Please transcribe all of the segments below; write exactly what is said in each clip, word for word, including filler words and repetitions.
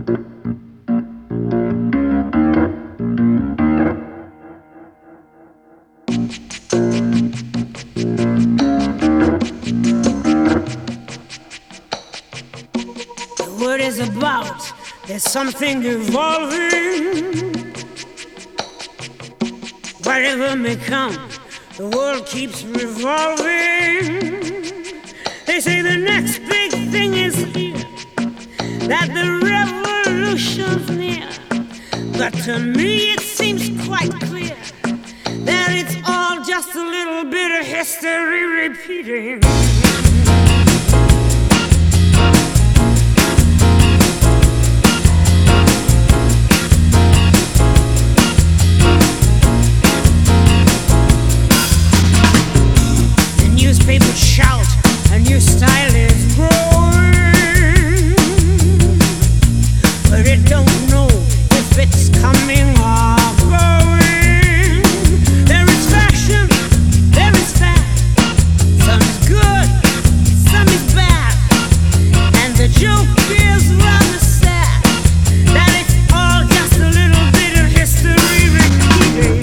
What is about? There's something evolving. Whatever may come, the world keeps revolving. They say the next big thing is here, that the revolution's near. But to me it seems quite clear that it's all just a little bit of history repeating. People shout, a new style is growing, but it don't know if it's coming or going. There is fashion, there is fat, some is good, some is bad, and the joke is rather sad, that it's all just a little bit of history repeating.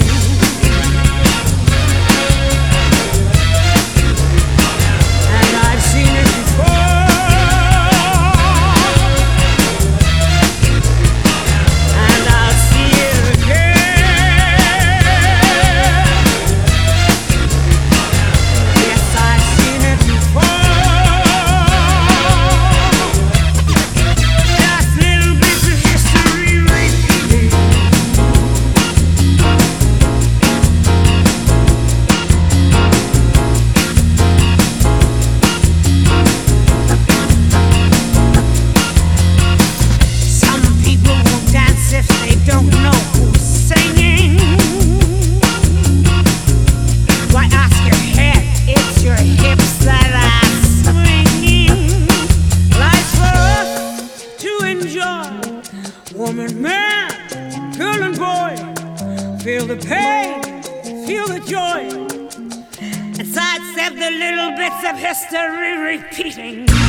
Woman, man, girl and boy, feel the pain, feel the joy, and sidestep the little bits of history repeating.